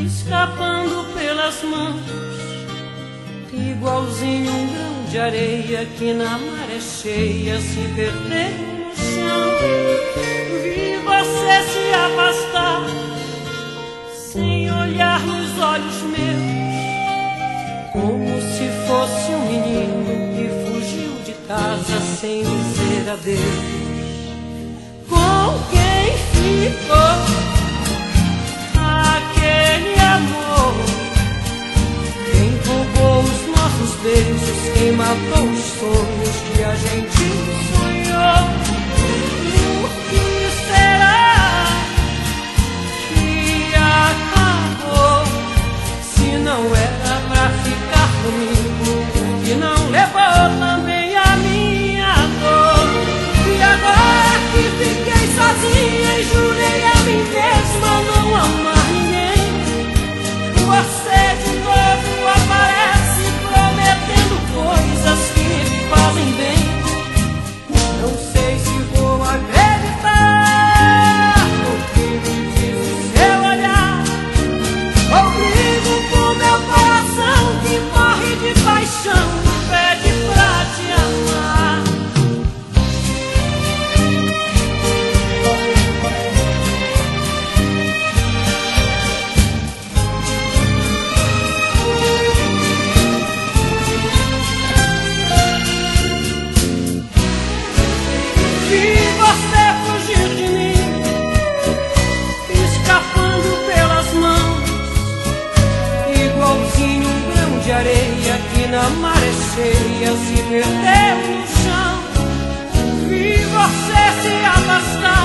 escapando pelas mãos, igualzinho um grão de areia que na maré cheia se perdeu no chão. Vi você se afastar sem olhar nos olhos meus, como se fosse um menino que fugiu de casa sem dizer adeus. Com quem ficou aquele amor? Quem roubou os nossos beijos? Quem matou os sonhos que a gente sonhou? Por que será que acabou? Se não era pra ficar comigo, que não levou também a minha dor. E agora que fiquei sozinha e jurei a mim mesma não amar ninguém, você de novo aparece prometendo coisas que me fazem bem. Não sei se vou acreditar no que me diz o seu olhar, ou brigo com meu coração que morre de paixão, pede pra te amar. Vi você fugir de mim, escapando pelas mãos, igualzinho um grão de areia que na maré cheia se perdeu no chão. Vi você se afastar